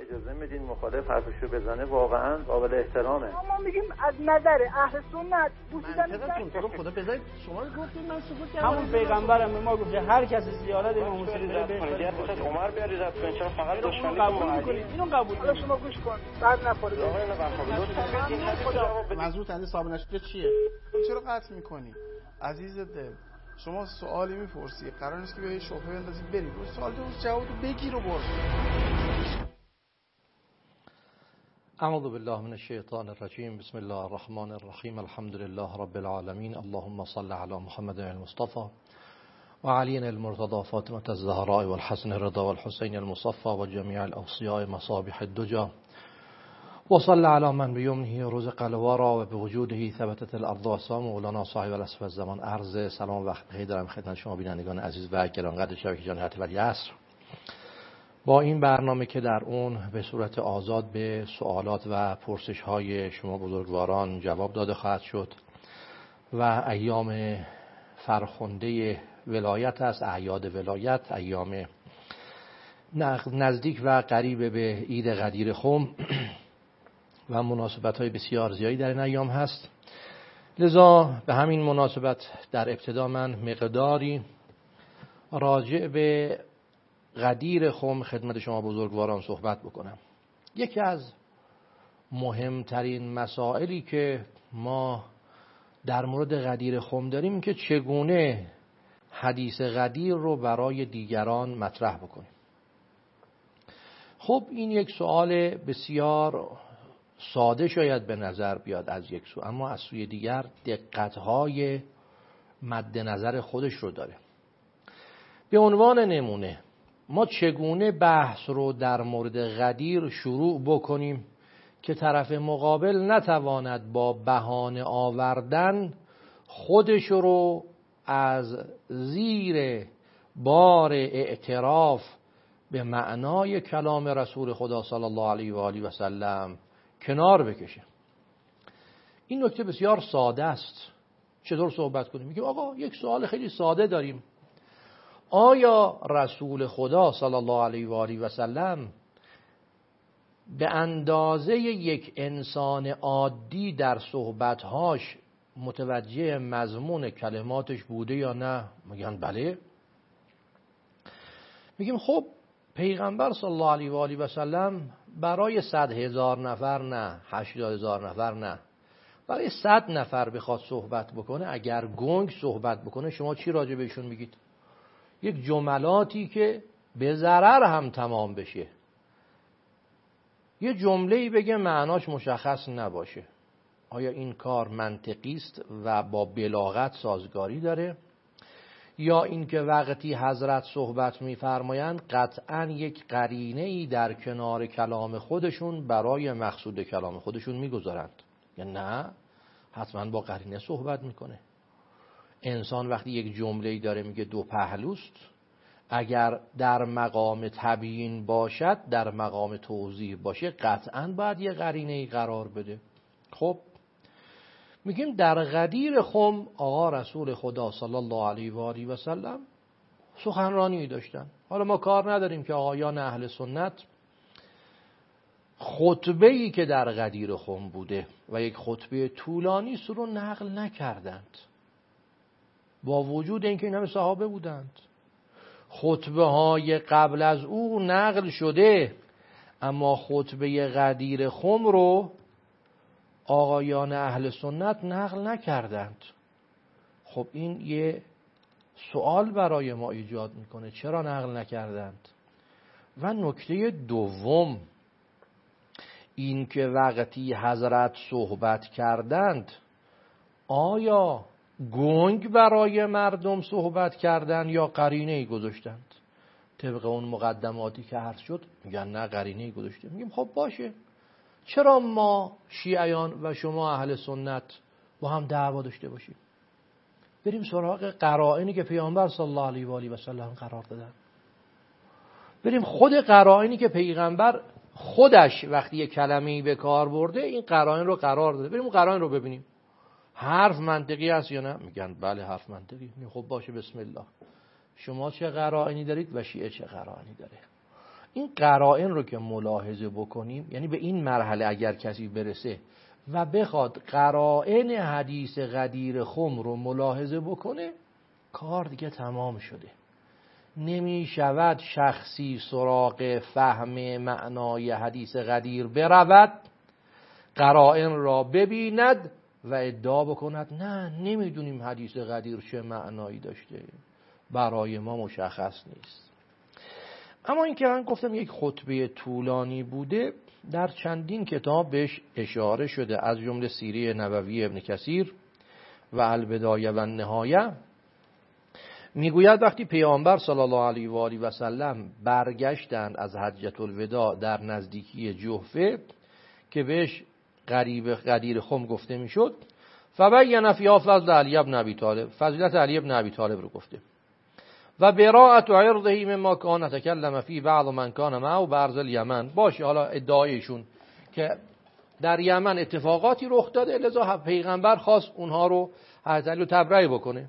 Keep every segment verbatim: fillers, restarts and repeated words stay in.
اجازه میدین مخالف حرفشو بزنه واقعا قابل احترامه. ما میگیم از نظر اهل سنت بوسیدن منطقتون تو رو خدا بذارید شما گفتید من سکوت کردم. همون پیغمبرم به ما گفت هر کسی زیارت امام حسین رد کنه یا حضرت عمر بیاری رد کنید، چرا فقط دشمنی قبول میکنید؟ اینو قبول حالا شما گوش کن بعد نخورید. آقا اینو بفهمید. منظور تنده صاحب نشده چیه؟ چرا قطع میکنی؟ عزیز دل شما سوالی میپرسی قرار نیست که به شبهه بندازی بری رو سوال تو جواب بگیر و برو. اعوذ بالله من الشیطان الرجیم بسم الله الرحمن الرحیم الحمد لله رب العالمین اللهم صل علی محمد المصطفى و علی المرتضى فاطمة الزهراء والحسن الرضا والحسین المصفى و جمیع الاوصیاء مصابیح الدجا و صل علی من بیمنه رزق الورا و بوجوده ثبتت الارض و سام مولانا صاحب الاسف الزمان. عرض سلام و وقت بخیر دارم خدمت شما بینندگان عزیز و گرامی شبکه جان حتی ولی عصر. با این برنامه که در اون به صورت آزاد به سوالات و پرسش های شما بزرگواران جواب داده خواهد شد و ایام فرخنده ولایت است، اعیاد ولایت، ایام نزدیک و قریب به عید غدیر خم و مناسبت های بسیار زیادی در این ایام هست. لذا به همین مناسبت در ابتدا من مقداری راجع به غدیر خم خدمت شما بزرگواران صحبت بکنم. یکی از مهمترین مسائلی که ما در مورد غدیر خم داریم که چگونه حدیث غدیر رو برای دیگران مطرح بکنیم. خب این یک سوال بسیار ساده شاید به نظر بیاد از یک سو، اما از سوی دیگر دقت‌های مد نظر خودش رو داره. به عنوان نمونه ما چگونه بحث رو در مورد غدیر شروع بکنیم که طرف مقابل نتواند با بهانه آوردن خودش رو از زیر بار اعتراف به معنای کلام رسول خدا صلی الله علیه و آله و سلم کنار بکشه. این نکته بسیار ساده است. چطور صحبت کنیم؟ میگیم آقا یک سوال خیلی ساده داریم. آیا رسول خدا صلی الله علیه و آله و سلم به اندازه یک انسان عادی در صحبت‌هاش متوجه مضمون کلماتش بوده یا نه؟ میگن بله. میگیم خب پیغمبر صلی الله علیه و آله و سلم برای صد هزار نفر نه، هشتاد هزار نفر نه، برای صد نفر بخواد صحبت بکنه، اگر گنگ صحبت بکنه شما چی راجع بهشون میگید؟ یک جملاتی که به ضرر هم تمام بشه، یه جمله‌ای بگه معناش مشخص نباشه. آیا این کار منطقی است و با بلاغت سازگاری داره؟ یا اینکه وقتی حضرت صحبت می‌فرمایند قطعاً یک قرینه‌ای در کنار کلام خودشون برای مقصود کلام خودشون می‌گذارند؟ یا نه حتماً با قرینه صحبت می‌کنه. انسان وقتی یک جمله‌ای داره میگه دو پهلوست، اگر در مقام تبیین باشد، در مقام توضیح باشه، قطعاً باید یه قرینه‌ای قرار بده. خب میگیم در غدیر خم آقا رسول خدا صلی الله علیه و آله و سلم سخنرانی داشتن. حالا ما کار نداریم که آقایان اهل سنت خطبه‌ای که در غدیر خم بوده و یک خطبه طولانی است رو نقل نکردند، با وجود اینکه این همه صحابه بودند. خطبه های قبل از او نقل شده، اما خطبه غدیر خم رو آقایان اهل سنت نقل نکردند. خب این یه سوال برای ما ایجاد میکنه، چرا نقل نکردند؟ و نکته دوم این که وقتی حضرت صحبت کردند آیا گنگ برای مردم صحبت کردند یا قرینه‌ای گذاشتند؟ طبق اون مقدماتی که عرض شد میگن نه قرینه‌ای گذاشته. میگیم خب باشه، چرا ما شیعیان و شما اهل سنت با هم دعوا داشته باشیم؟ بریم سراغ قرائنی که پیامبر صلی الله علیه و آله و سلم قرار دادن. بریم خود قرائنی که پیغمبر خودش وقتی یک کلمه‌ای به کار برده این قرائن رو قرار داده. بریم اون قرائن رو ببینیم. حرف منطقی است یا نه؟ میگن بله حرف منطقی. خب باشه بسم الله. شما چه قرائنی دارید و شیعه چه قرائنی داره؟ این قرائن رو که ملاحظه بکنیم، یعنی به این مرحله اگر کسی برسه و بخواد قرائن حدیث غدیر خم رو ملاحظه بکنه، کار دیگه تمام شده. نمی شود شخصی سراغ فهم معنای حدیث غدیر برود، قرائن را ببیند و ادعا بکند نه نمیدونیم حدیث غدیر چه معنایی داشته، برای ما مشخص نیست. اما این که من گفتم یک خطبه طولانی بوده، در چندین کتاب بهش اشاره شده، از جمله سیره نبوی ابن کثیر و البدایه و النهایه. میگوید وقتی پیامبر صلی الله علیه و آله و سلم برگشتند از حجة الوداع در نزدیکی جحفه که بهش قریب غدیر خم گفته میشد، فبین فیها فضل علی بن ابی طالب، فضیلت علی بن ابی طالب رو گفته، و براءت عرضه مما کان تکلم فی بعض من کان معه بارض الیمن. باشه، حالا ادعایشون که در یمن اتفاقاتی رخ داده، لذا پیغمبر خواست اونها رو حضرت علی رو تبرئه بکنه.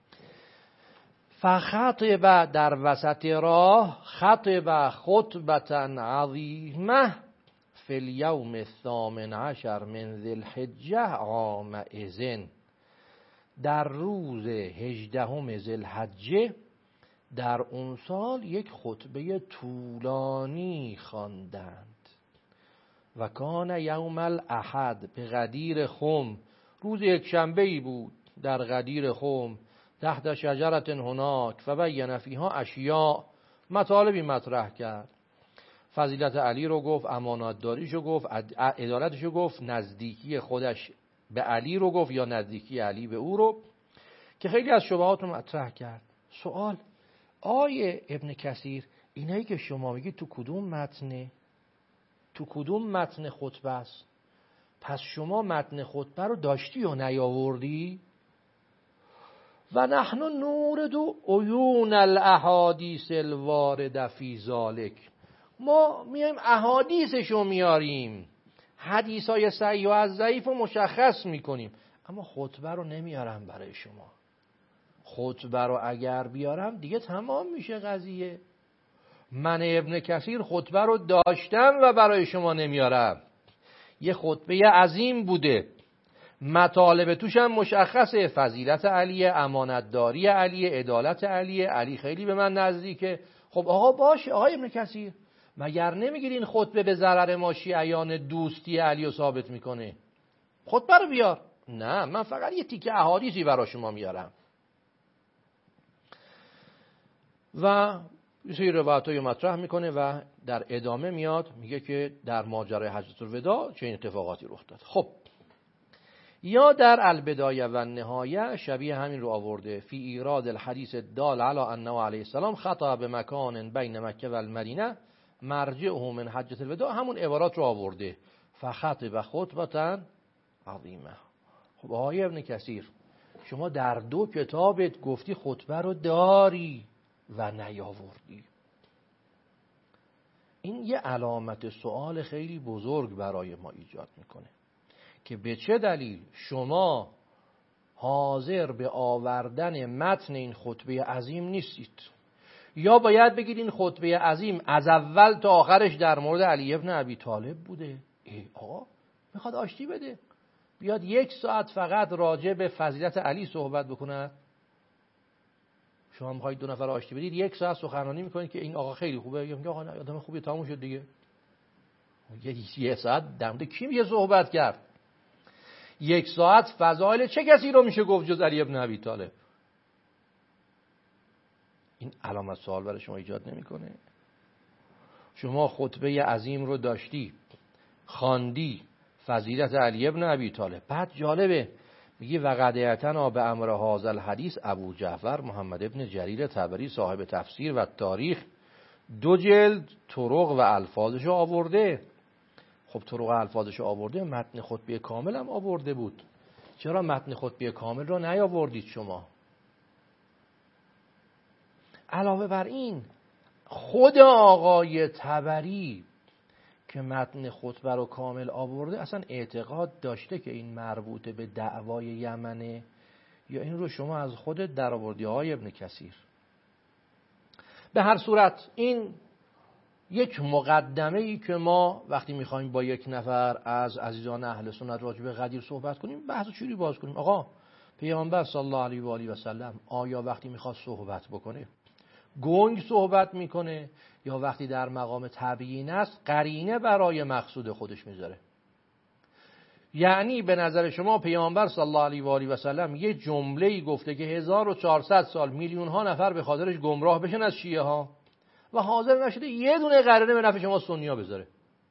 فخطب، در وسط راه، خطب خطبتا عظیمه فی الیوم الثامن عشر من ذی الحجه عام اذن، در روز هجدهم ذی الحجه در اون سال یک خطبه طولانی خواندند. و کان یوم الاحد به غدیر خم، روز یک شنبه‌ای بود در غدیر خم، تحت شجرت هناک فبین فیها اشیاء، مطالبی مطرح کرد. فضیلت علی رو گفت، امانتداریش رو گفت، عدالتش رو گفت، نزدیکی خودش به علی رو گفت یا نزدیکی علی به او رو، که خیلی از شبهات رو مطرح کرد. سوال: آیه ابن کثیر، اینایی که شما میگی تو کدوم متنه؟ تو کدوم متن خطبه است؟ پس شما متن خطبه رو داشتی و نیاوردی؟ و نحن نورد عیون الاحادیث الوارده فی ذالک، ما میایم احادیثشو میاریم، حدیثای صحیح و از ضعیف رو مشخص میکنیم، اما خطبه رو نمیارم برای شما. خطبه رو اگر بیارم دیگه تمام میشه قضیه. من ابن کثیر خطبه رو داشتم و برای شما نمیارم. یه خطبه عظیم بوده، مطالب توش هم مشخصه، فضیلت علی، امانتداری علی، عدالت علی، علی خیلی به من نزدیکه. خب آقا باشه آقای ابن کثیر، مگر نمیگید این خطبه به ضرر ما شیعیان دوستی علی رو ثابت میکنه؟ خطبه رو بیار. نه، من فقط یه تیکه احادیثی برای شما میارم. و یه سری روایت‌های مطرح میکنه و در ادامه میاد میگه که در ماجرای حجة الوداع چه این اتفاقاتی رخ داد. خب یا در البدایه و النهایه شبیه همین رو آورده، فی ایراد الحدیث الدال علی انه علیه السلام خطا به مکان بین مکه و المدینه مرجعه من حجة الوداع، همون عبارات رو آورده، فخطب خطبتا عظیمه. خب آقای ابن کثیر، شما در دو کتابت گفتی خطبه رو داری و نیاوردی. این یه علامت سوال خیلی بزرگ برای ما ایجاد میکنه که به چه دلیل شما حاضر به آوردن متن این خطبه عظیم نیستید؟ یا باید بگید این خطبه عظیم از اول تا آخرش در مورد علی ابن ابی طالب بوده. ای آقا میخواد آشتی بده، بیاد یک ساعت فقط راجع به فضیلت علی صحبت بکنه. شما میخواید دو نفر آشتی بدید، یک ساعت سخنرانی میکنید که این آقا خیلی خوبه، یا میگه آقا نه آدم خوبی، تموم شد دیگه. یه ساعت در مورد کی میگه صحبت کرد؟ یک ساعت فضایل چه کسی رو میشه گفت جز علی ابن ابی طالب؟ این علامت سوال برای شما ایجاد نمیکنه؟ شما خطبه عظیم رو داشتی، خواندی، فضیلت علی ابن ابی طالب، بعد جالبه میگی وقد اعتنا به امر هذا الحدیث ابو جعفر محمد ابن جریر طبری صاحب تفسیر و تاریخ، دو جلد طرق و الفاظشو آورده. خب طرق و الفاظشو آورده، متن خطبه کامل هم آورده بود، چرا متن خطبه کامل رو نیاوردید شما؟ علاوه بر این خود آقای طبری که متن خطبه رو کامل آورده اصلا اعتقاد داشته که این مربوط به دعوای یمنه، یا این رو شما از خودت در آوردی های ابن کثیر؟ به هر صورت این یک مقدمه ای که ما وقتی میخوایم با یک نفر از عزیزان اهل سنت راجع به غدیر صحبت کنیم، بحث چوری باز کنیم. آقا پیامبر صلی الله علیه و آله و سلم آیا وقتی میخواد صحبت بکنه گنگ صحبت میکنه یا وقتی در مقام تبیین است قرینه برای مقصود خودش میذاره؟ یعنی به نظر شما پیامبر صلی الله علیه و آله و سلم یه جمله‌ای گفته که هزار و چهارصد سال میلیون ها نفر به خاطرش گمراه بشن از شیعه ها و حاضر نشده یه دونه قرینه به نفع شما سنی ها بذاره؟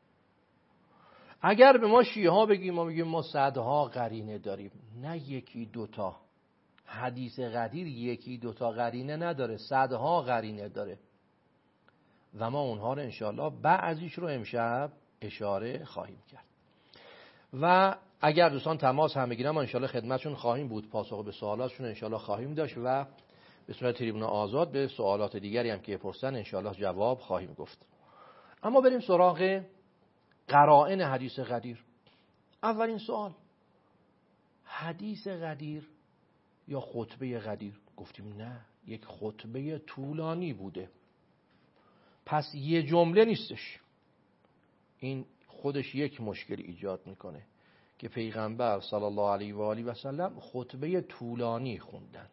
اگر به ما شیعه ها بگیم، ما میگیم ما صدها قرینه داریم، نه یکی دوتا. حدیث غدیر یکی دوتا قرینه نداره، صدها قرینه داره و ما اونها رو انشاءالله بعضیش رو امشب اشاره خواهیم کرد و اگر دوستان تماس هم بگیرن ما انشاءالله خدمتشون خواهیم بود، پاسخ به سوالاتشون انشاءالله خواهیم داشت و به صورت تریبون آزاد به سوالات دیگری هم که پرسن انشاءالله جواب خواهیم گفت. اما بریم سراغ قرائن حدیث غدیر. اولین سوال، حدیث غدیر یا خطبه غدیر؟ گفتیم نه، یک خطبه طولانی بوده، پس یه جمله نیستش. این خودش یک مشکل ایجاد میکنه که پیغمبر صلی الله علیه و آله و سلم خطبه طولانی خوندند.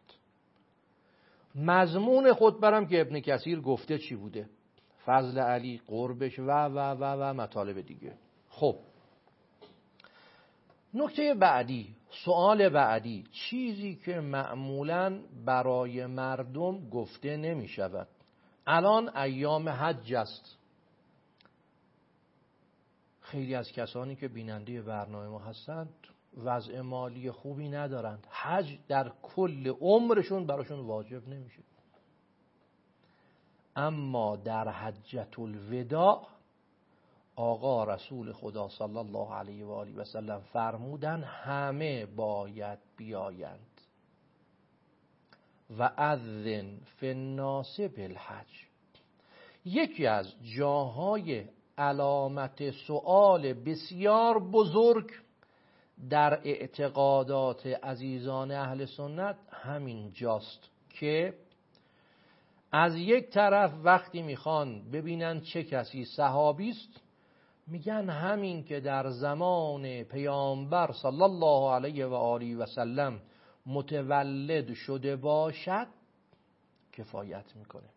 مضمون خطبه هم که ابن کثیر گفته چی بوده؟ فضل علی، قربش و و و و مطالب دیگه. خب نکته بعدی، سوال بعدی، چیزی که معمولاً برای مردم گفته نمی شود. الان ایام حج است، خیلی از کسانی که بیننده برنامه ما هستند وضع مالی خوبی ندارند، حج در کل عمرشون براشون واجب نمیشه. اما در حجة الوداع آقا رسول خدا صلی الله علیه و آله و سلم فرمودن همه باید بیایند و اذن فی الناس بالحج. یکی از جاهای علامت سؤال بسیار بزرگ در اعتقادات عزیزان اهل سنت همین جاست که از یک طرف وقتی میخوان ببینن چه کسی صحابی است میگن همین که در زمان پیامبر صلی الله علیه و آله و سلم متولد شده باشد کفایت میکنه.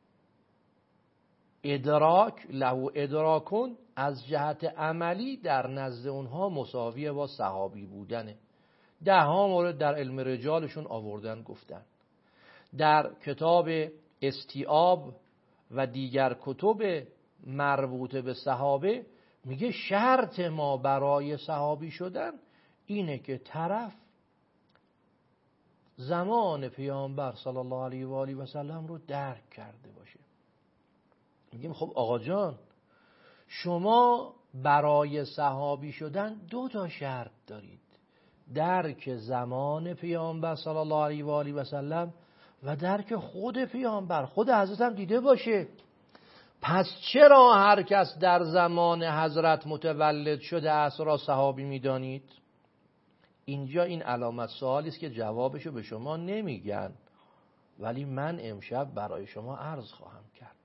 ادراک له ادراکون از جهت عملی در نزد اونها مساویه با صحابی بودنه. ده ها مورد در علم رجالشون آوردن گفتن. در کتاب استیاب و دیگر کتب مربوط به صحابه میگه شرط ما برای صحابی شدن اینه که طرف زمان پیامبر صلی الله علیه و آله و سلم رو درک کرده باشه. میگیم خب آقا جان شما برای صحابی شدن دو تا شرط دارید، درک زمان پیامبر صلی الله علیه و آله و سلم و درک خود پیامبر، خود حضرت هم دیده باشه. پس چرا هر کس در زمان حضرت متولد شده است را صحابی میدانید؟ اینجا این علامت سوالی است که جوابشو به شما نمیگن، ولی من امشب برای شما عرض خواهم کرد.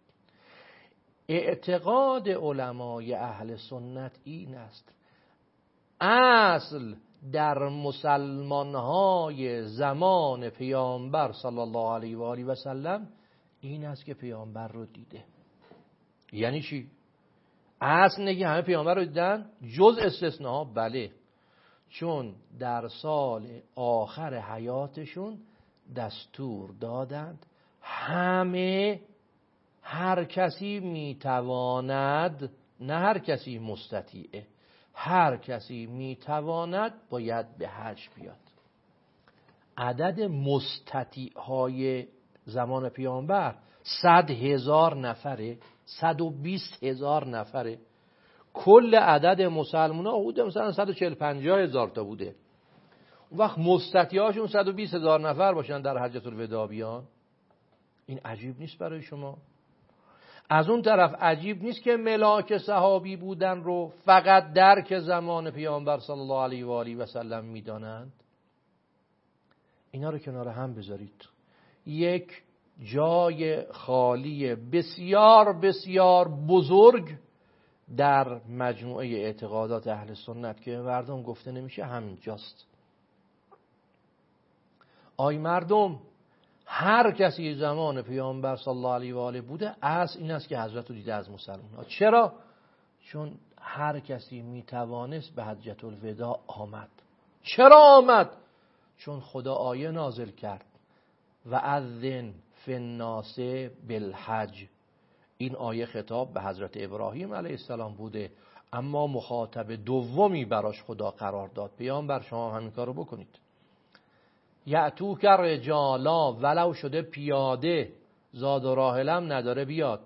اعتقاد علمای اهل سنت این است اصل در مسلمانهای زمان پیامبر صلی الله علیه و آله و سلم این است که پیامبر رو دیده. یعنی چی؟ اصل نگی همه پیامبر رو دیدن جز استثناء؟ بله، چون در سال آخر حیاتشون دستور دادند همه، هر کسی میتواند، نه هر کسی مستطیعه، هر کسی میتواند باید به حج بیاد. عدد مستطیع های زمان پیامبر صد هزار نفره، صد و بیست هزار نفره. کل عدد مسلمان ها حدود مثلا صد و چهل پنجاه هزار تا بوده. اون وقت مستطیع هاشون صد و بیست هزار نفر باشن در حجة الوداع بیان، این عجیب نیست برای شما؟ از اون طرف عجیب نیست که ملاک صحابی بودن رو فقط درک زمان پیامبر صلی الله علیه و آله و سلم میدانند؟ اینا رو کنار هم بذارید. یک جای خالی بسیار بسیار بزرگ در مجموعه اعتقادات اهل سنت که مردم گفته نمیشه همینجاست. آی مردم، هر کسی زمان پیامبر صلی الله علیه و آله بوده، اصل این است که حضرت رو دیده از مسلمان ها. چرا؟ چون هر کسی میتوانست به حجة الوداع آمد. چرا آمد؟ چون خدا آیه نازل کرد و اذن فی الناس بالحج. این آیه خطاب به حضرت ابراهیم علیه السلام بوده، اما مخاطب دومی براش خدا قرار داد. پیامبر شما همین کارو بکنید. یأتوک رجالا، ولو شده پیاده، زاد و راحلم نداره بیاد.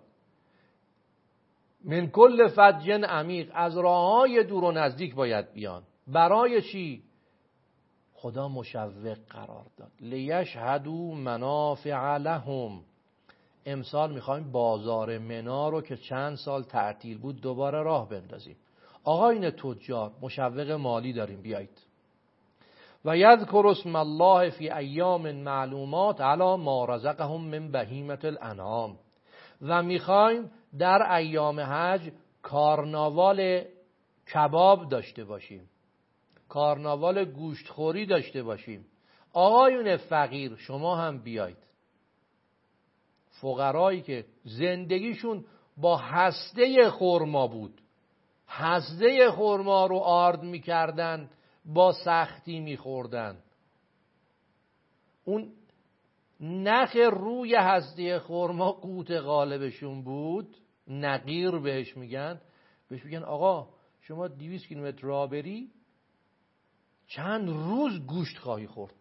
من کل فج عمیق، از راههای دور و نزدیک باید بیان. برای چی؟ خدا مشوق قرار داد. لیشهدوا منافع لهم. امسال میخوایم بازار منا رو که چند سال تعطیل بود دوباره راه بندازیم. آقایون تجار، مشوق مالی داریم، بیایید. و یذکر اسم الله فی ایام معلومات علی ما رزقهم من بهیمة الانعام. و میخوایم در ایام حج کارناوال کباب داشته باشیم، کارناوال گوشتخوری داشته باشیم. آقایون فقیر شما هم بیایید. فقرایی که زندگیشون با هسته خرما بود، هسته خرما رو آرد میکردن، با سختی میخوردن. اون نخ روی هسته خرما قوت غالبشون بود، نقیر بهش میگن. بهش میگن آقا شما دویست کیلومتر راه بری چند روز گوشت خواهی خورد.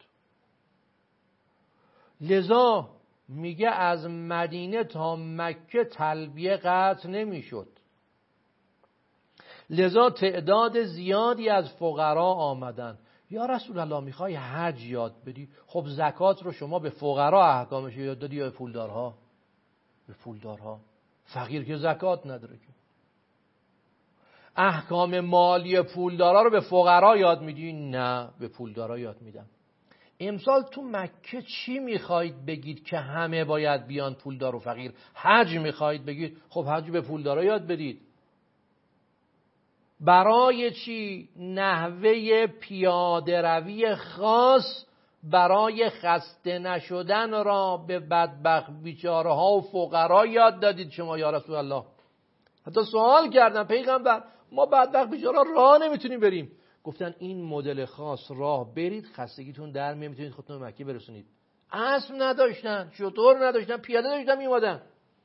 لذا میگه از مدینه تا مکه تلبیه قطع نمیشد. لذا تعداد زیادی از فقرا آمدن. یا رسول الله میخوای حج یاد بدی؟ خب زکات رو شما به فقرا احکامش یاد دادی یا به پولدارها؟ به پولدارها. فقیر که زکات نداره که. احکام مالی پولدارا رو به فقرا یاد میدی؟ نه، به پولدارا یاد میدم. امسال تو مکه چی میخواید بگید که همه باید بیان، پولدار و فقیر؟ حج میخواید بگید؟ خب حج به پولدارا یاد بدید. برای چی نحوه پیاده روی خاص برای خسته نشدن را به بدبخت بیچاره ها و فقرا یاد دادید شما یا رسول الله؟ حتی سوال کردن پیغمبر، ما بدبخت بیچاره راه نمیتونیم بریم. گفتن این مدل خاص راه برید، خستگیتون در میاد، میتونید خودتون به مکه برسونید. اسب نداشتن، شتر نداشتن، پیاده داشتن میومدن.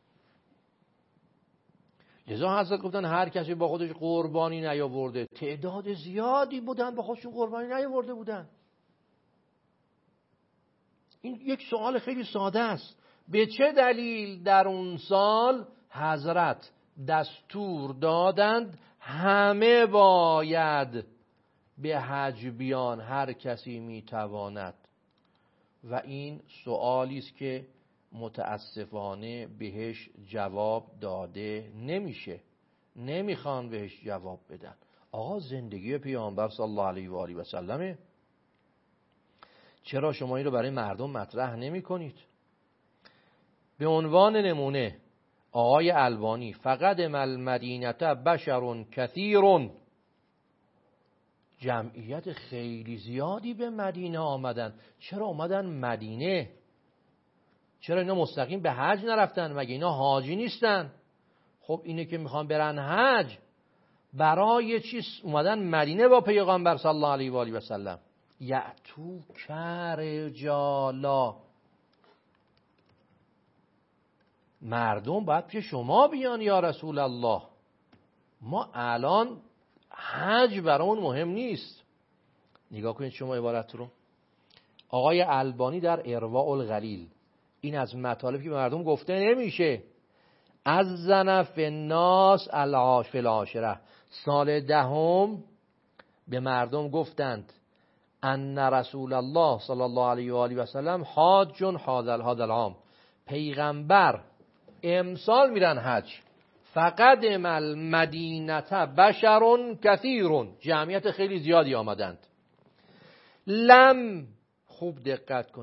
لذا حضرت گفتن هر کسی با خودش قربانی نیاورده. تعداد زیادی بودن با خودشون قربانی نیاورده بودن. این یک سوال خیلی ساده است. به چه دلیل در اون سال حضرت دستور دادند همه باید به حج بیان، هر کسی میتواند؟ و این سوالی است که متاسفانه بهش جواب داده نمیشه، نمیخوان بهش جواب بدن. آقا زندگی پیامبر صلی الله علیه و آله و سلمه، چرا شما این رو برای مردم مطرح نمی کنید؟ به عنوان نمونه آقای البانی فقط المدینه بشر کثیر، جمعیت خیلی زیادی به مدینه آمدن. چرا آمدن مدینه؟ چرا اینا مستقیم به حج نرفتن؟ مگه اینا حاجی نیستن؟ خب اینه که میخوان برن حج، برای چی اومدن مدینه با پیغمبر صلی الله علیه و آله و سلم؟ یأتو رجالا، مردم باید پیش شما بیان یا رسول الله. ما الان حج برامون مهم نیست. نگاه کنید شما عبارت رو. آقای البانی در ارواء الغلیل، این از مطالبی که مردم گفته نمیشه. از زنف الناس العاش فی العاشره، سال دهم به مردم گفتند ان رسول الله صلی الله علیه و آله و سلم حاج هذا العام، پیغمبر امسال میرن حج. فقط المدینه بشر کثیر، جمعیت خیلی زیادی آمدند. لم، خوب دقت کنید،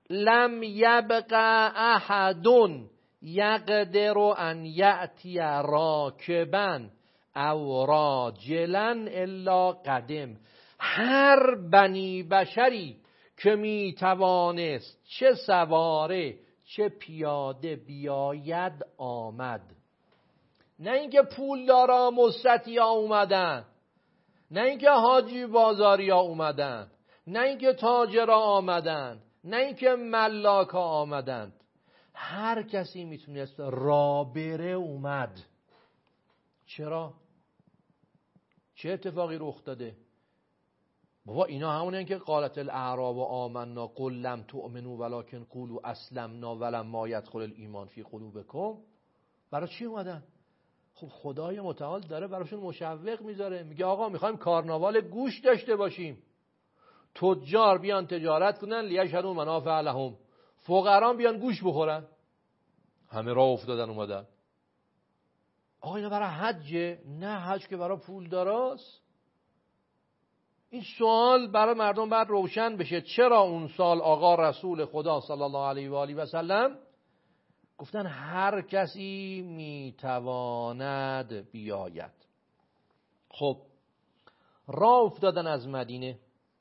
لم یبقى احد یقدر ان یأتی راکبا او راجلا الا قدم. هر بنی بشری که می توانست چه سواره چه پیاده بیاید آمد. نه اینکه پولدارا مستطیعا اومدن، نه اینکه حاجی بازاریا اومدن، نه اینکه تاجرا آمدن، نه اینکه ملاکا آمدند. هر کسی میتونست رابره اومد. چرا؟ چه اتفاقی رخ داده؟ بابا اینا همونه که قالت الاعراب آمنا قل لم تؤمنوا ولکن قولوا اسلمنا ولما یدخل الایمان فی قلوبکم. برای چی اومدن؟ خب خدای متعال داره براشون مشوق میذاره، میگه آقا میخوایم کارناوال گوش داشته باشیم، تجار بیان تجارت کنن لیشهدوا منافع لهم، فقران بیان گوش بخورن. همه راه افتادن اومدن. آقا اینا برای حجه؟ نه، حج که برای پول داراست. این سوال برای مردم باید روشن بشه. چرا اون سال آقا رسول خدا صلی الله علیه و آله و سلم گفتن هر کسی میتواند بیاید؟ خب راه افتادن از مدینه.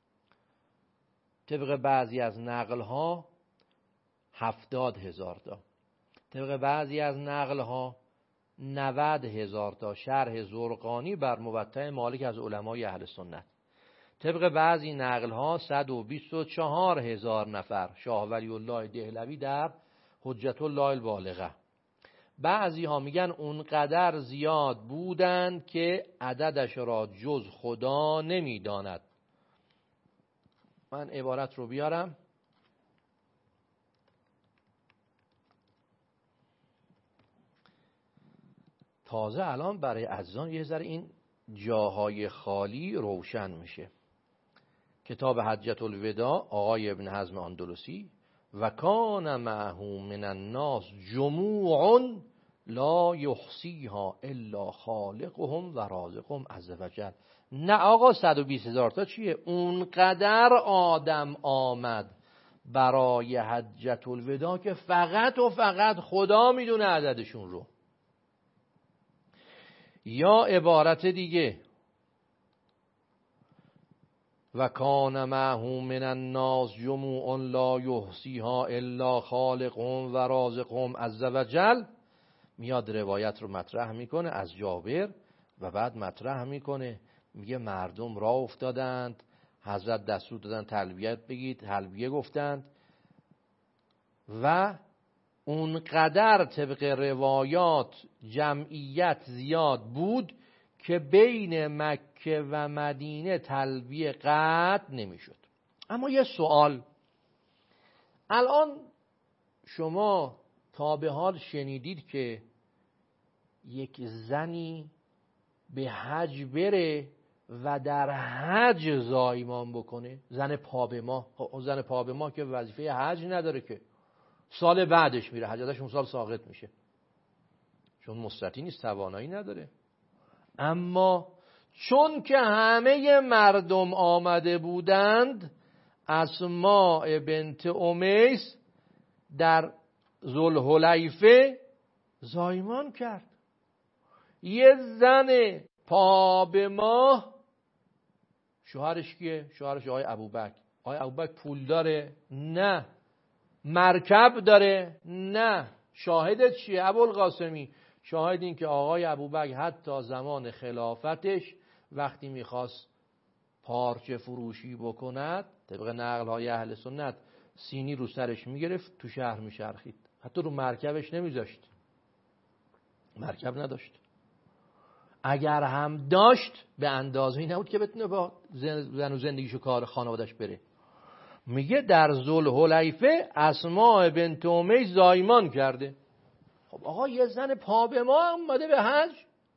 طبق بعضی از نقل ها هفتاد هزار تا، طبق بعضی از نقل ها نود هزار تا. شرح زرقانی بر موطأ مالک از علمای اهل سنت. طبق بعضی نقل ها صد و بیست و چهار هزار نفر. شاه ولی الله دهلوی در حجت الله البالغه. بعضی ها میگن اونقدر زیاد بودند که عددش را جز خدا نمیداند. من عبارت رو بیارم. تازه الان برای عزیزان یه ذره این جاهای خالی روشن میشه. کتاب حجت الوداع آقای ابن حزم اندلسی: و کان معه من الناس جموع لا یحصیها الا خالقهم و رازقهم عز وجل. نه آقا صد و بیست هزار تا چیه؟ اونقدر آدم آمد برای حجت الوداع که فقط و فقط خدا میدونه عددشون رو. یا عبارت دیگه: و کان معه من الناس جموع لا یحصیها الا خالقهم و رازقهم عز وجل. میاد روایت رو مطرح میکنه از جابر و بعد مطرح میکنه، میگه مردم راه افتادند، حضرت دستور دادن تلبیت بگید، تلبیه گفتند و اونقدر طبق روایات جمعیت زیاد بود که بین مکه و مدینه تلبیه قطع نمیشد. اما یه سوال، الان شما تا به حال شنیدید که یک زنی به حج بره و در حج زایمان بکنه؟ زن پا به ما، زن پا به ما که وظیفه حج نداره که، سال بعدش میره حج، ازش اون سال ساقط میشه چون مستطیع نیست، توانایی نداره. اما چون که همه مردم آمده بودند، اسماء بنت امیس در ذوالحلیفه زایمان کرد. یه زن پا به ماه، شوهرش کیه؟ شوهرش آقای ابوبکر. آقای ابوبکر پول داره؟ نه. مرکب داره؟ نه. شاهدت چیه ابوالقاسمی؟ شاهد این که آقای ابوبکر حتی زمان خلافتش وقتی میخواست پارچه فروشی بکند، طبق نقل های اهل سنت سینی رو سرش میگرفت، تو شهر میچرخید، حتی رو مرکبش نمیذاشت. مرکب نداشت. اگر هم داشت به اندازه این نبود که بتونه با زن و زندگیشو کار خانوادش بره. میگه در ذوالحلیفه اسماء بنت امیس زایمان کرده. خب آقا یه زن پا به ما اومده به حج،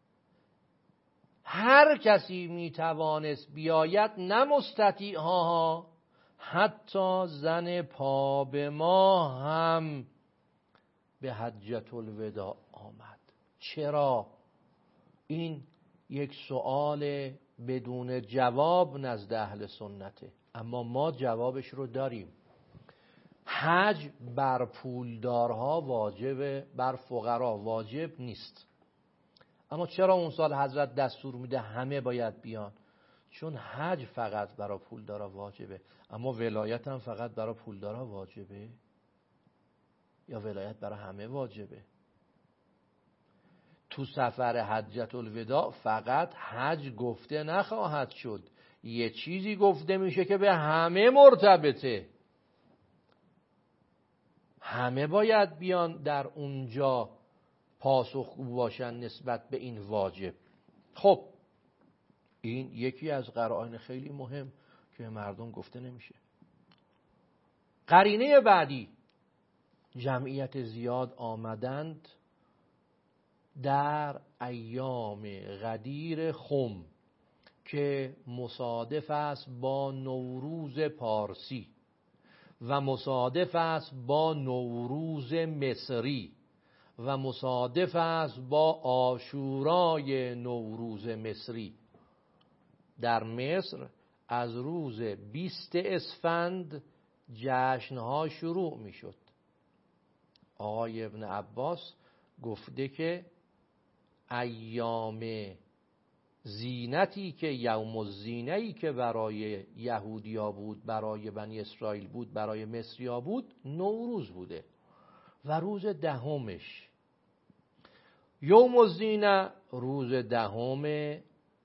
هر کسی میتوانست بیاید، نه مستطیع ها، حتی زن پا به ما هم به حجت الوداع آمد. چرا؟ این یک سوال بدون جواب نزد اهل سنته، اما ما جوابش رو داریم. حج بر پولدارها واجبه، بر فقرا واجب نیست. اما چرا اون سال حضرت دستور میده همه باید بیان؟ چون حج فقط برای پولدارا واجبه، اما ولایت هم فقط برای پولدارا واجبه یا ولایت برای همه واجبه؟ تو سفر حجت الوداع فقط حج گفته نخواهد شد، یه چیزی گفته میشه که به همه مرتبطه، همه باید بیان در اونجا پاسخگو باشن نسبت به این واجب. خب این یکی از قرائن خیلی مهم که به مردم گفته نمیشه. قرینه بعدی، جمعیت زیاد آمدند در ایام غدیر خم که مصادف است با نوروز پارسی و مصادف است با نوروز مصری و مصادف است با عاشورای نوروز مصری. در مصر از روز بیست اسفند جشنها شروع می شد. آقای ابن عباس گفته که ایام زینتی که یوم الزینه‌ای که برای یهودیا بود، برای بنی اسرائیل بود، برای مصریا بود، نوروز بوده و روز دهمش یوم الزینه روز دهم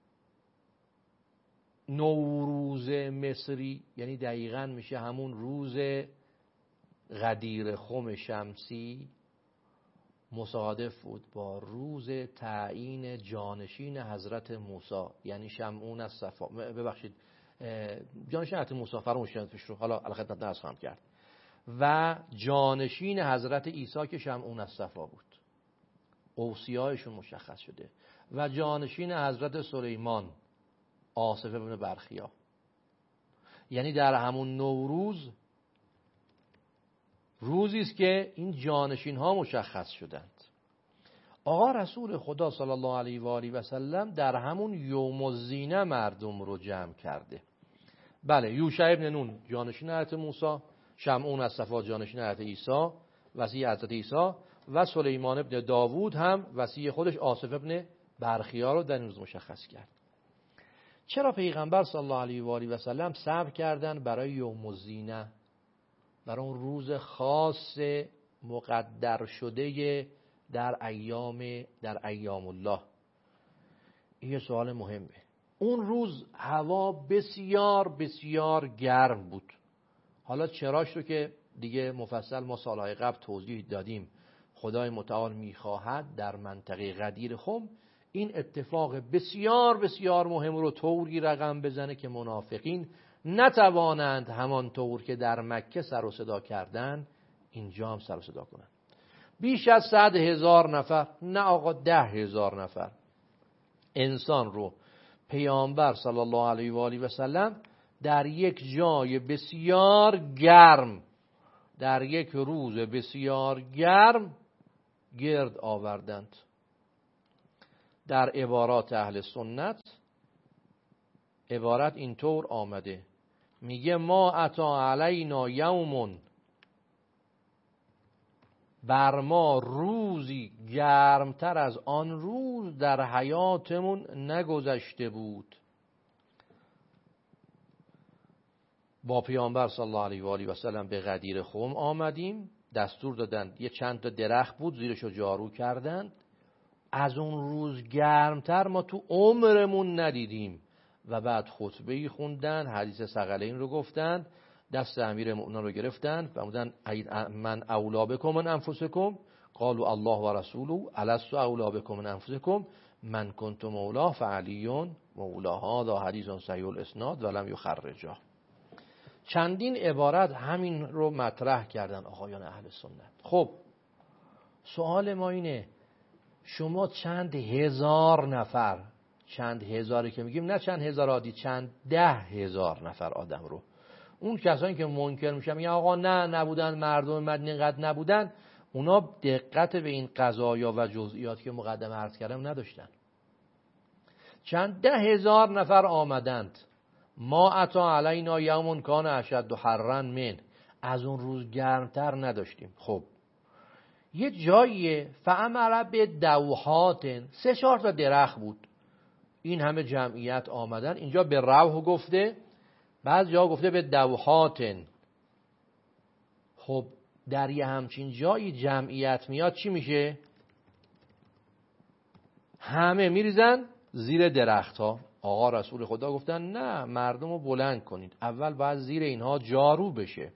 نوروز مصری، یعنی دقیقاً میشه همون روز غدیر خم شمسی، مصادف بود با روز تعیین جانشین حضرت موسی، یعنی شمعون از صفا، ببخشید جانشین حضرت موسی، فراموش کردم پیش رو، حالا الخدمت نرس خواهم کرد، و جانشین حضرت عیسی که شمعون از صفا بود، اوصیایشون مشخص شده، و جانشین حضرت سلیمان آصف ابن برخیا. یعنی در همون نوروز روزی است که این جانشین ها مشخص شدند. آقا رسول خدا صلی الله علیه و آله و سلم در همون یوم الزینه مردم رو جمع کرده. بله، یوشع ابن نون جانشین حضرت موسی، شمعون از صفا جانشین حضرت عیسی، وصی حضرت عیسی، و سلیمان ابن داوود هم وصی خودش آصف ابن برخیا رو در این روز مشخص کرد. چرا پیغمبر صلی الله علیه و آله و سلم صبر کردن برای یوم الزینه، برای اون روز خاص مقدر شده در ایام در ایام الله؟ این یه سوال مهمه. اون روز هوا بسیار بسیار گرم بود. حالا چراش رو که دیگه مفصل ما سالهای قبل توضیح دادیم. خدای متعال میخواهد در منطقه غدیر خم این اتفاق بسیار بسیار مهم رو طوری رقم بزنه که منافقین نتوانند همان طور که در مکه سر و صدا کردن اینجا هم سر و صدا کنند. بیش از صد هزار نفر، نه آقا ده هزار نفر انسان رو پیامبر صلی الله علیه و آله و سلم در یک جای بسیار گرم، در یک روز بسیار گرم گرد آوردند. در عبارات اهل سنت عبارت اینطور آمده، میگه ما اتا علینا یومون، بر ما روزی گرمتر از آن روز در حیاتمون نگذشته بود. با پیامبر صلی الله علیه و آله و سلم به غدیر خم آمدیم، دستور دادند، یه چند تا درخت بود زیرشو جارو کردند، از اون روز گرمتر ما تو عمرمون ندیدیم. و بعد خطبه‌ای خوندن، حدیث ثقلین رو گفتن، دست امیر مؤمنان رو گرفتن، فرمودن من اولا بکم من انفسکم، قالوا الله و رسوله الست اولا بکم من انفسکم، من کنت مولا فعلیون مولا. هذا حدیث صحیح الاسناد ولم یخرجه. چندین عبارت همین رو مطرح کردن آقایان اهل سنت. خب سوال ما اینه، شما چند هزار نفر، چند هزاری که میگیم نه چند هزار عادی، چند ده هزار نفر آدم رو، اون کسانی که منکر میشن میگن آقا نه نبودن، مردم مدینه اینقدر نبودن، اونا دقت به این قضایا و جزئیات که مقدمه عرض کردم نداشتن. چند ده هزار نفر آمدند. ما اتا علینا یومون کان اشد حرا من، از اون روز گرمتر نداشتیم. خب یه جاییه فامر به دوحات، سه چهار تا درخت بود، این همه جمعیت آمدن. اینجا به روح گفته، بعض جا گفته به دوحات. خب در یه همچین جایی جمعیت میاد چی میشه؟ همه میریزن زیر درخت ها. آقا رسول خدا گفتن نه، مردم رو بلند کنید، اول باید زیر اینها جارو بشه.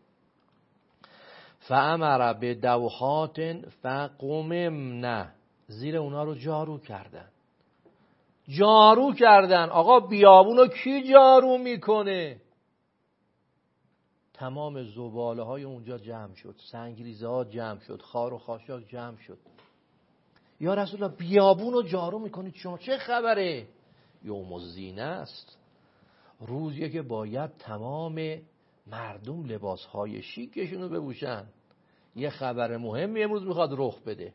فامر به دوحات فقممنا، زیر اونها رو جارو کردن. جارو کردن. آقا بیابونو کی جارو میکنه؟ تمام زباله های اونجا جمع شد، سنگریزه ها جمع شد، خار و خاشاک جمع شد. یا رسول الله بیابونو جارو میکنید شما، چه خبره؟ یوم الزینه است، روزیه که باید تمام مردم لباسهای شیکشونو بپوشن. یه خبر مهمی امروز میخواد رخ بده.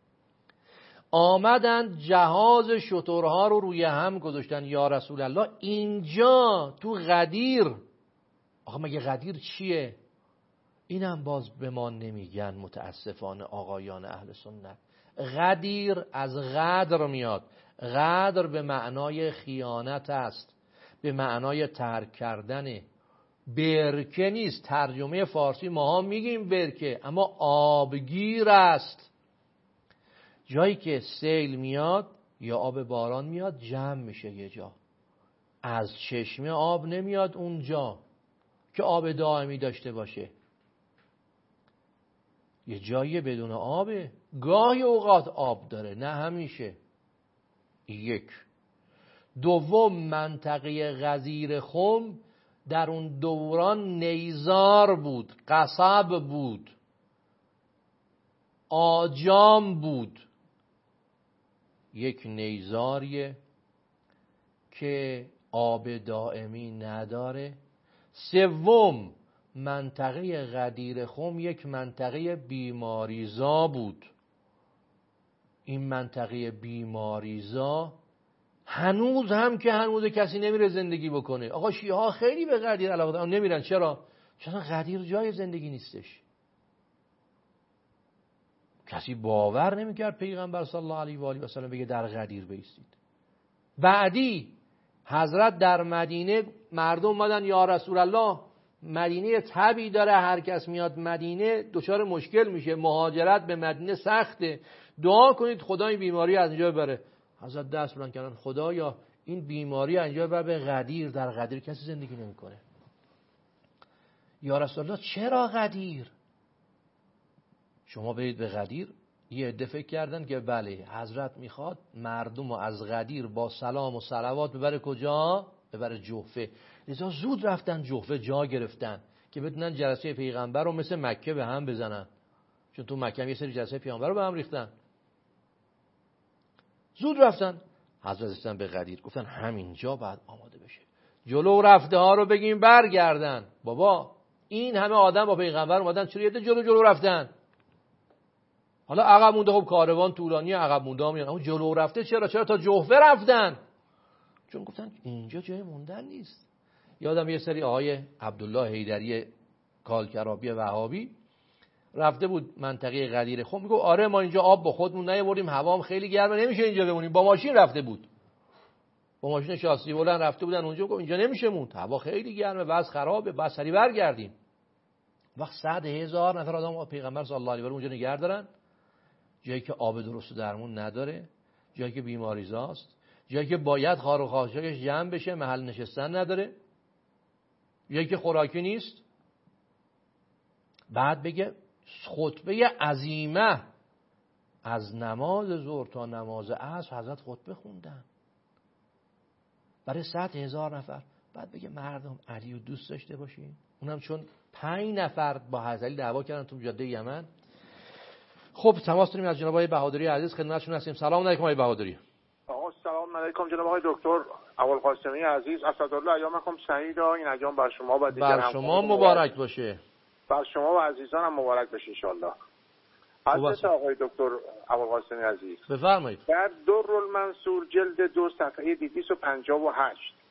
آمدن جهاز شترها رو روی هم گذاشتن. یا رسول الله اینجا تو غدیر، آقا مگه غدیر چیه؟ اینم باز به ما نمیگن متاسفانه آقایان اهل سنت. غدیر از غدر میاد. غدر به معنای خیانت است، به معنای ترک کردنه. برکه نیست. ترجمه فارسی ماها میگیم برکه، اما آبگیر است. جایی که سیل میاد یا آب باران میاد جمع میشه یه جا. از چشمه آب نمیاد اونجا که آب دائمی داشته باشه. یه جایی بدون آبه، گاهی اوقات آب داره، نه همیشه. یک. دوم، منطقه غزیر خم در اون دوران نیزار بود، قصب بود، آجام بود. یک نیزاریه که آب دائمی نداره. سوم، منطقه غدیر خم یک منطقه بیماریزا بود. این منطقه بیماریزا هنوز هم که هنوز کسی نمیره زندگی بکنه. آقا شیعه ها خیلی به غدیر علاقه دارن، نمیرن. چرا؟ چون غدیر جای زندگی نیستش. کسی باور نمیکرد پیغمبر صلی الله علیه و آله و سلم بگه در غدیر بایستید. بعدی حضرت در مدینه، مردم اومدن یا رسول الله مدینه تبی داره، هر کس میاد مدینه دچار مشکل میشه، مهاجرت به مدینه سخته، دعا کنید خدا این بیماری از اینجا ببره. حضرت دست بلند کردن خدایا این بیماری از اینجا ببر به غدیر. در غدیر کسی زندگی نمیکنه. یا رسول الله چرا غدیر؟ شما برید به غدیر. یه عده فکر کردن که بله حضرت میخواد مردم رو از غدیر با سلام و صلوات ببره کجا؟ ببره جوفه. لذا زود رفتن جوفه، جا گرفتن که بتونن جلسه پیغمبر رو مثل مکه به هم بزنن، چون تو مکه هم یه سری جلسه پیغمبر رو به هم ریختن. زود رفتن حضرت رسیدن به غدیر، گفتن همینجا بعد آماده بشه. جلو رفته ها رو بگیم برگردن. بابا این همه آدم با پیغمبر اومدن، چرا یه جلو جلو رفتن؟ حالا عقب مونده، خب کاروان طولانی، عقب مونده ها میان، اما جلو رفته چرا؟ چرا تا جوفه رفتن؟ چون گفتن اینجا جای موندن نیست. یادم یه سری آقای عبدالله حیدری کالکرابی وهابی رفته بود منطقه غدیر خم، میگه آره ما اینجا آب با خودمون نیاوردیم، هوام خیلی گرمه نمیشه اینجا بمونیم. با ماشین رفته بود، با ماشین شاسی بلند رفته بودن اونجا، گفت اینجا نمیشه موند، هوا خیلی گرمه، وضع خرابه، بعد سری برگردیم. وقت صد هزار نفر آدم پیغمبر صلی الله علیه و آله اونجا نگه دارن، جایی که آب درست و درمون نداره، جایی که بیماریزاست، جایی که باید خار و خاشاکش جمع بشه، محل نشستن نداره، جایی که خوراکی نیست. بعد بگه خطبه عظیمه از نماز ظهر تا نماز عصر حضرت خطبه خوندن برای صد هزار نفر. بعد بگه مردم علی رو دوست داشته باشین، اونم چون پنج نفر با حضرت علی دعوا کردن تو جاده یمن. خب تماس داریم از جناب آقای بهادری عزیز، خدمتشون هستیم. سلام علیکم آقای بهادری. آقا سلام علیکم جناب آقای دکتر ابوالقاسمی عزیز، اسدالله ایامکم سعید. این ایام بر شما و دیگر بر شما مبارک باشه. بر شما و عزیزانم مبارک باشه ان شاء الله. حضرت آقای دکتر ابوالقاسمی عزیز بفرمایید. در درالمنصور جلد دو صفحه دویست و پنجاه و هشت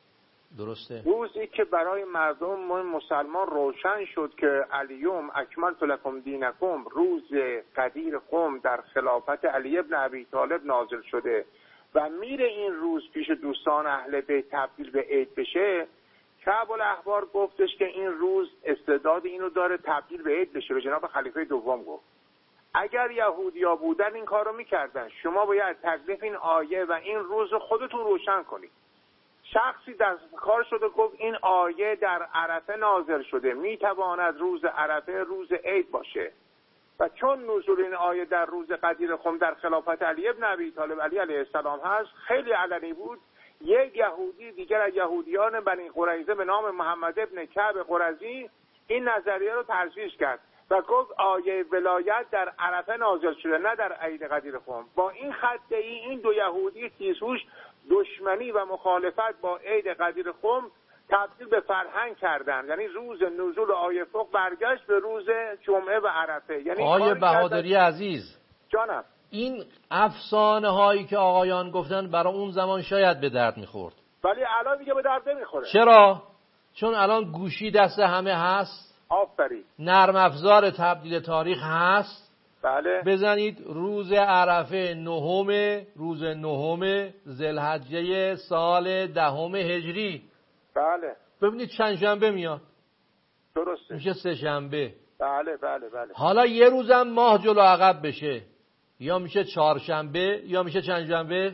درسته. روزی که برای مردم مسلمان روشن شد که الیوم اکملت لکم دینکم، روز قدیر قم در خلافت علی ابن ابی طالب نازل شده و میره این روز پیش دوستان اهل بیت تبدیل به عید بشه، کعب الاحبار گفتش که این روز استعداد اینو داره تبدیل به عید بشه. به جناب خلیفه دوم گفت اگر یهودیا بودن این کارو میکردن، شما باید تکلیف این آیه و این روز خودتون روشن کنید. شخصی دست کار شده گفت این آیه در عرفه نازل شده، میتواند روز عرفه روز عید باشه و چون نزول این آیه در روز قدیر قم در خلافت علی ابن ابی طالب علی علیه السلام هست، خیلی علنی بود. یک یهودی دیگر از یهودیان بنی قریظه به نام محمد ابن کعب قرظی این نظریه رو تجویز کرد و گفت آیه ولایت در عرفه نازل شده نه در عید قدیر قم. با این خطه ای این دو یهودی تیزهوش دشمنی و مخالفت با عید قدیر قم تبدیل به فرهنگ کردن، یعنی روز نزول آیه فوق برگشت به روز جمعه و عرفه. یعنی آیه بهادری عزیز جانم، این افسانه هایی که آقایان گفتن برای اون زمان شاید به درد میخورد، ولی الان دیگه به درد نمیخوره. چرا؟ چون الان گوشی دست همه هست، آفرین، نرم افزار تبدیل تاریخ هست. بله. بزنید روز عرفه نهم روز نهم ذوالحجه سال دهم هجری. بله. ببینید چند شنبه میاد. درسته. میشه سه شنبه. بله بله بله. حالا یه روزم ماه جلو عقب بشه، یا میشه چهارشنبه یا میشه چند شنبه؟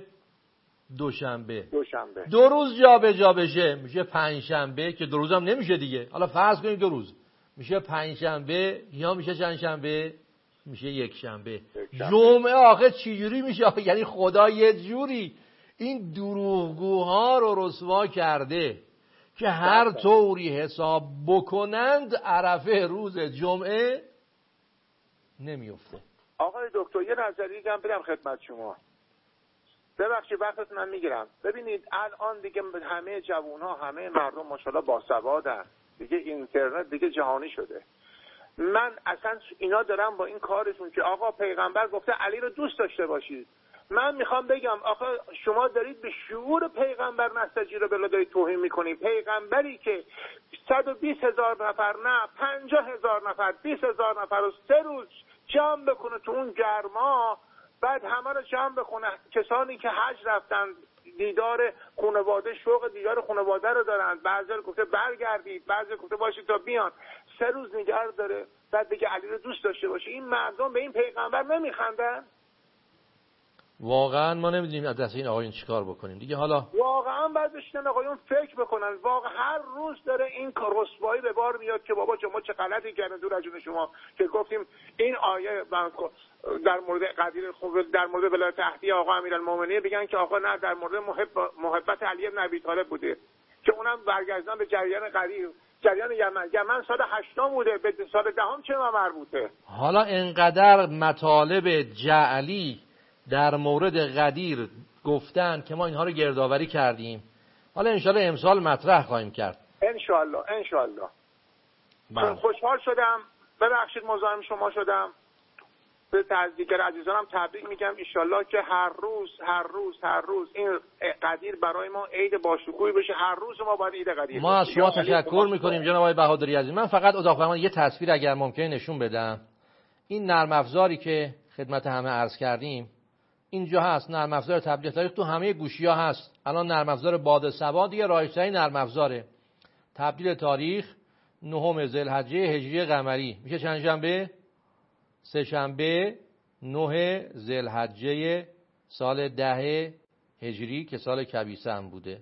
دوشنبه. دوشنبه. دو روز جا به جا بشه میشه پنجشنبه، که دو روزم نمیشه دیگه. حالا فرض کنیم دو روز میشه پنجشنبه یا میشه چند شنبه؟ میشه یک شنبه. جمعه آخه چی جوری میشه؟ یعنی خدا یه جوری این دروغگوها رو رسوا کرده که هر طوری حساب بکنند عرفه روز جمعه نمیفته. آقای دکتر یه نظریه هم بدم خدمت شما، ببخشید وقتتون من میگیرم. ببینید الان دیگه همه جوانها همه مردم ماشاءالله باسوادن دیگه، اینترنت دیگه جهانی شده. من اصلا اینا دارم با این کارشون که آقا پیغمبر گفته علی رو دوست داشته باشید. من میخوام بگم آقا شما دارید به شعور پیغمبر نستجیره بلا دارید توهین میکنید. پیغمبری که صد و بیست هزار نفر نه پنجاه هزار نفر بیست هزار نفر رو سه روز جمع بکنه تو اون گرما، بعد همه رو جمع بکنه، کسانی که حج رفتن دیدار خانواده، شوق دیدار خانواده رو دارن، بعضی گفته برگردید، بعضی گفته باشید تا بیان، سه روز نگه داره، بعد بگه علی رو دوست داشته باشه. این مردم به این پیغمبر نمیخندن؟ واقعا ما نمیدونیم از دست این آقایون چیکار بکنیم دیگه. حالا واقعا باید بشینن آقایون فکر بکنن. واقعا هر روز داره این رسوایی به بار میاد که بابا شما چه غلطی کردین دور از جون شما که گفتیم این آیه در مورد قدیر خوب در مورد ولایت عهدی آقا امیرالمومنین بگن که آقا نه در مورد محب محبت علی بن ابی طالب بوده، که اونم برگردن به جریان قدیر، جریان یمن. یمن سال هشتم بوده، به سال دهم چه مربوطه؟ حالا انقدر مطالب جعلی در مورد قدیر گفتن که ما اینها رو گردآوری کردیم. حالا انشالله امسال مطرح خواهیم کرد انشالله انشالله. من خوشحال شدم، ببخشید مزاحم شما شدم. به دیگر عزیزانم تبریک میگم، انشالله که هر روز هر روز هر روز این قدیر برای ما عید باشکوهی بشه. هر روز ما باید عید قدیر. ما از شما تشکر میکنیم جناب آقای بهادری عزیز. من فقط اتاق فرمان یه تصویر اگر ممکنه نشون بدم. این نرم افزاری که خدمت همه عرض کردیم اینجا هست، نرم افزار تبدیل تاریخ تو همه گوشی‌ها هست. الان نرم افزار باد سبا دیگه رایج‌ترین نرم افزاره. تبدیل تاریخ نهم ذوالحجه هجری قمری میشه چند شنبه؟ سه شنبه نه ذوالحجه سال ده هجری که سال کبیسه هم بوده.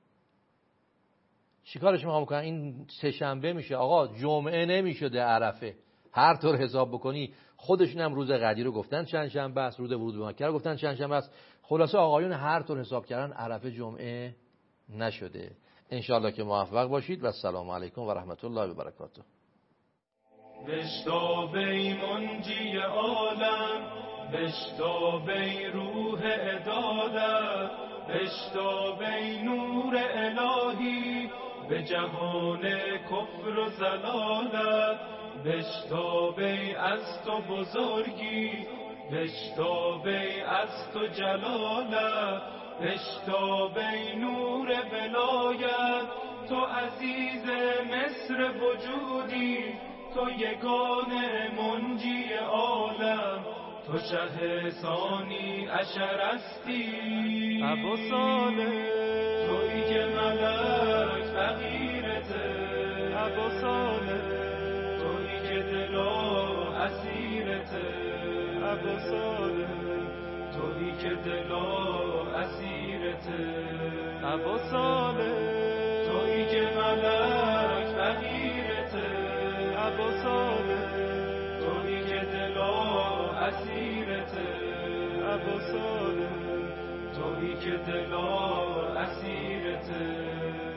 چیکارش میخوام کنم؟ این سه شنبه میشه آقا، جمعه نمیشده عرفه. هر طور حساب بکنی خودشون هم روز قدیر رو گفتن چند شنبه است، روز ورود به مکه رو گفتن چند شنبه است. خلاصه آقایون هر طور حساب کردن عرفه جمعه نشده. انشالله که موفق باشید و السلام علیکم و رحمت الله و برکاته. بشتابی منجی عالم، بشتابی روح عدالت، بشتابی نور الهی به جهان کفر و زلالت، بشتابی از تو بزرگی، بشتابی از تو جلالت، بشتابی نور ولایت، تو عزیز مصر وجودی، تو یگانه منجی عالم، تو شه ثانی عشرستی. ابا صالح تویی که ملک فقیرته، ابا صالح تویی که دلا اسیرته، ابا صالح تویی که دلا اسیرته، ابا صالح تویی که ملک فقیرته، ابا صالح تویی که دلا اسیرته، ابا صالح تویی که دلا اسیرته.